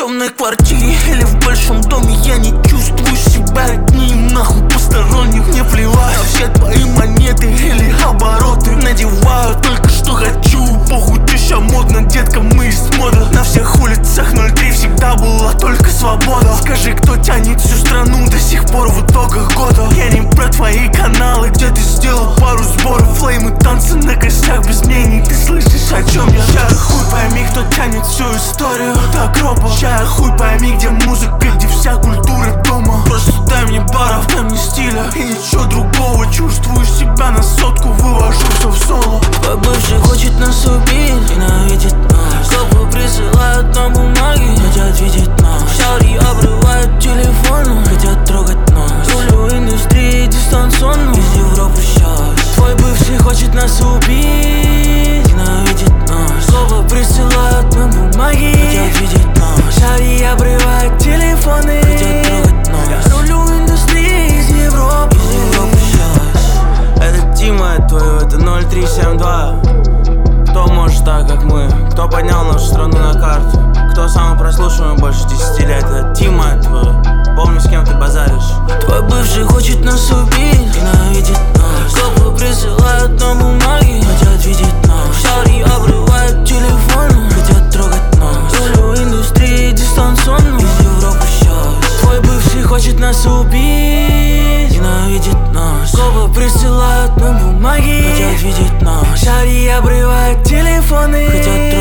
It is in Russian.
темной квартире или в большом доме, я не чувствую себя одним. Нахуй посторонних мне плевать. А все твои монеты или обороты надеваю только что хочу. Похуй, теща модно, детка, мы из моды. На всех улицах 03 всегда была только свобода. Скажи, кто тянет всю страну до сих пор в итогах года. Я не про твои каналы, где ты сделал пару сборов. Флеймы, танцы на костях без мнений. Ты слышишь, о чем я? Ща хуй пойми, кто тянет всю историю до гроба. Ща хуй пойми, где музыка, где вся культура дома. Просто дай мне баров, дай мне стиля и ничего другого. Чувствую себя на сотку, вывожу все в соло. Твой бывший хочет нас убить, ненавидит нас. Копы присылают на бумаги, хотят видеть нас. Шари обрывают телефоны, хотят трогать нас. Рулю индустрии дистанционно из Европы сейчас. Твой бывший хочет нас убить, ненавидит нас. Копы присылают на бумаги, хотят видеть нас. Шари обрывают телефоны, хотят трогать нас. Я рулю индустрии из Европы сейчас. Это Тима твою, это 0372. Кто может так, как мы? Кто поднял нашу страну на карту? Кто самый прослушиваемый больше 10 лет? Это Тима твою. Помни, с кем ты базаришь. Твой бывший хочет нас убить, ненавидит нас. Копы присылают на бумаги, хотят видеть нас. Шари обрывают телефоны, хотят трогать нас. Рулю индустрии дистанционно из Европы сейчас. Твой бывший хочет нас убить, ненавидит нас. Копы присылают на бумаги, хотят видеть нас. Шари обрывают телефоны, хотят